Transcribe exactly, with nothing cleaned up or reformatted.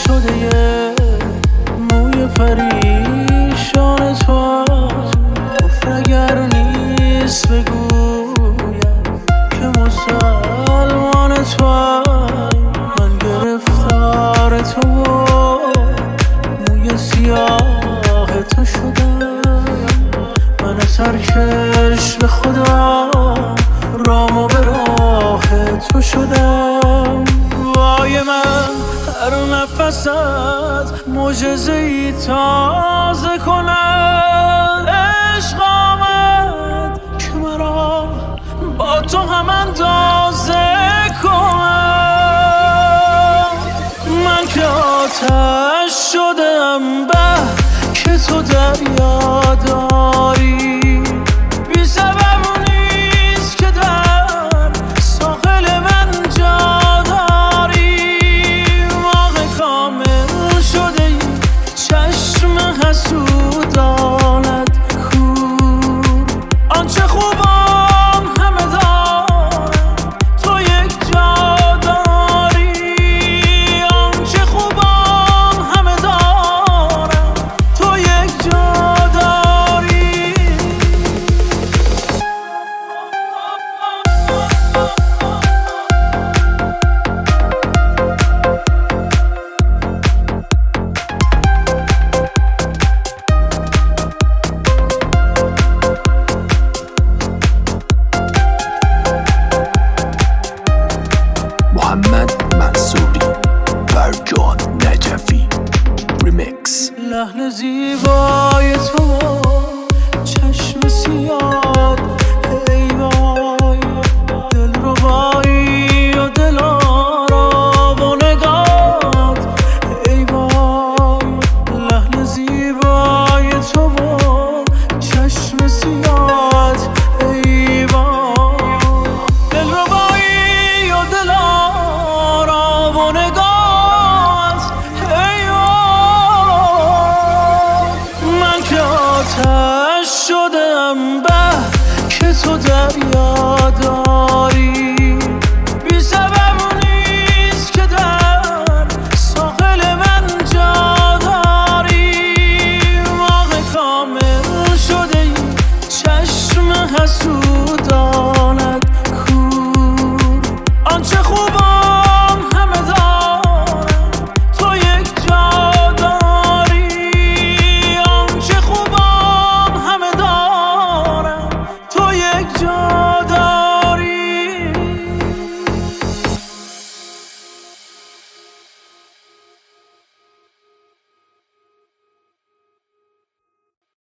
شده یه موی پریشان تو، گفت اگر نیست بگویم که مسلمان تو. من گرفتار تو موی سیاه تو شدم، من سرکش به خدا رامو به راه تو شدم. وای من هر نفست معجزه‌ای تازه کند، عشق آمد که مرا با تو هم اندازه کنم. من که آتش شدم به که تو دریا داری،